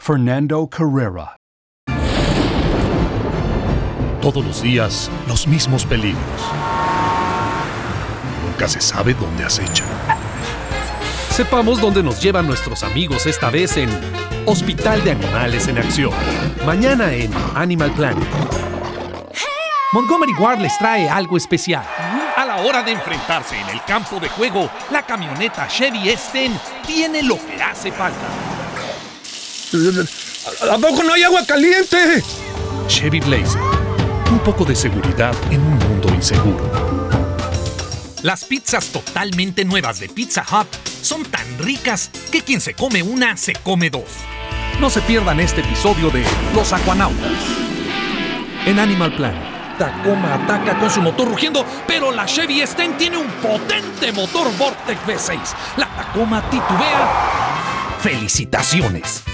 Fernando Carrera. Todos los días, los mismos peligros. Nunca se sabe dónde acechan. Sepamos dónde nos llevan nuestros amigos esta vez en Hospital de Animales en Acción. Mañana en Animal Planet. Montgomery Ward les trae algo especial. A la hora de enfrentarse en el campo de juego, la camioneta Chevy Esten tiene lo que hace falta. ¿A poco no hay agua caliente? Chevy Blazer. Un poco de seguridad en un mundo inseguro. Las pizzas totalmente nuevas de Pizza Hut son tan ricas que quien se come una se come dos. No se pierdan este episodio de Los Aquanautas. En Animal Planet, Tacoma ataca con su motor rugiendo, pero la Chevy Esten tiene un potente motor Vortec V6. La Tacoma titubea. ¡Felicitaciones!